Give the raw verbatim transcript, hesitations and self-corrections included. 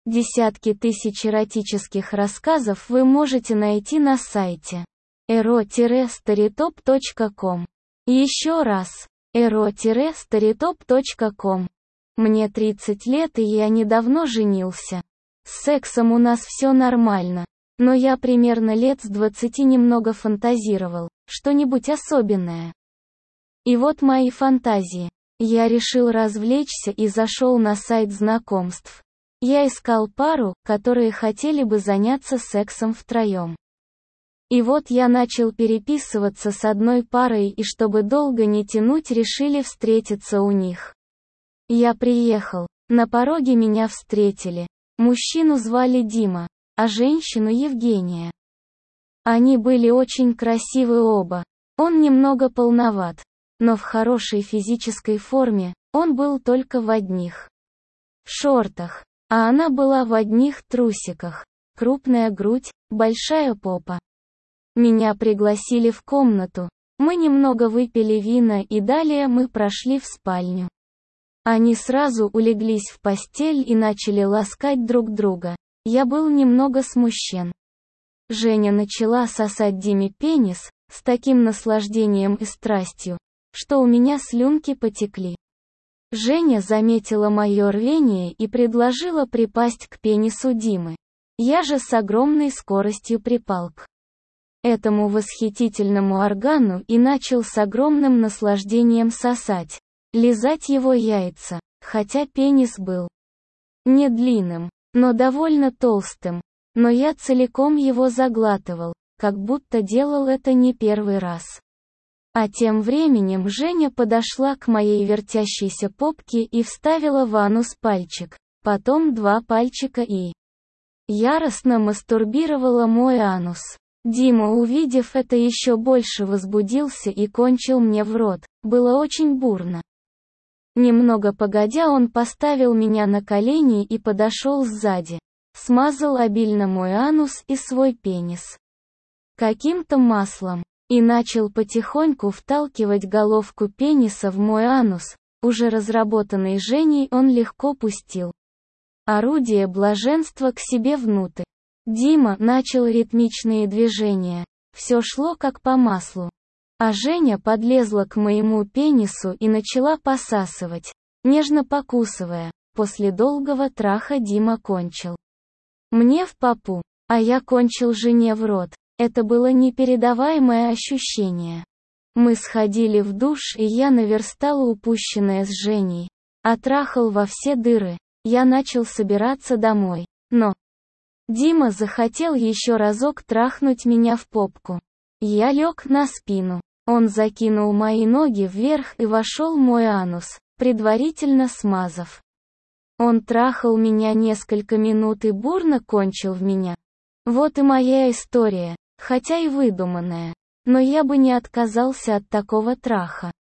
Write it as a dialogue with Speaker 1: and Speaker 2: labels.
Speaker 1: Десятки тысяч эротических рассказов вы можете найти на сайте эро старитоп точка ком. Еще раз, эро старитоп точка ком. Мне тридцать лет и я недавно женился. С сексом у нас все нормально, но я примерно лет с двадцати немного фантазировал, что-нибудь особенное. И вот мои фантазии. Я решил развлечься и зашел на сайт знакомств. Я искал пару, которые хотели бы заняться сексом втроем. И вот я начал переписываться с одной парой, и чтобы долго не тянуть, решили встретиться у них. Я приехал. На пороге меня встретили. Мужчину звали Дима, а женщину Евгения. Они были очень красивы оба. Он немного полноват, но в хорошей физической форме. Он был только в одних шортах, а она была в одних трусиках. Крупная грудь, большая попа. Меня пригласили в комнату. Мы немного выпили вина и далее мы прошли в спальню. Они сразу улеглись в постель и начали ласкать друг друга. Я был немного смущен. Женя начала сосать Диме пенис, с таким наслаждением и страстью, что у меня слюнки потекли. Женя заметила мое рвение и предложила припасть к пенису Димы. Я же с огромной скоростью припал к этому восхитительному органу и начал с огромным наслаждением сосать, лизать его яйца, хотя пенис был не длинным, но довольно толстым, но я целиком его заглатывал, как будто делал это не первый раз. А тем временем Женя подошла к моей вертящейся попке и вставила в анус пальчик, потом два пальчика и яростно мастурбировала мой анус. Дима, увидев это, еще больше возбудился и кончил мне в рот. Было очень бурно. Немного погодя, он поставил меня на колени и подошел сзади. Смазал обильно мой анус и свой пенис каким-то маслом. И начал потихоньку вталкивать головку пениса в мой анус. Уже разработанный Женей, он легко пустил орудие блаженства к себе внутрь. Дима начал ритмичные движения. Все шло как по маслу. А Женя подлезла к моему пенису и начала посасывать, нежно покусывая. После долгого траха Дима кончил мне в попу, а я кончил Жене в рот. Это было непередаваемое ощущение. Мы сходили в душ, и я наверстал упущенное с Женей. Отрахал во все дыры. Я начал собираться домой. Но Дима захотел еще разок трахнуть меня в попку. Я лег на спину. Он закинул мои ноги вверх и вошел в мой анус, предварительно смазав. Он трахал меня несколько минут и бурно кончил в меня. Вот и моя история. Хотя и выдуманная, но я бы не отказался от такого траха.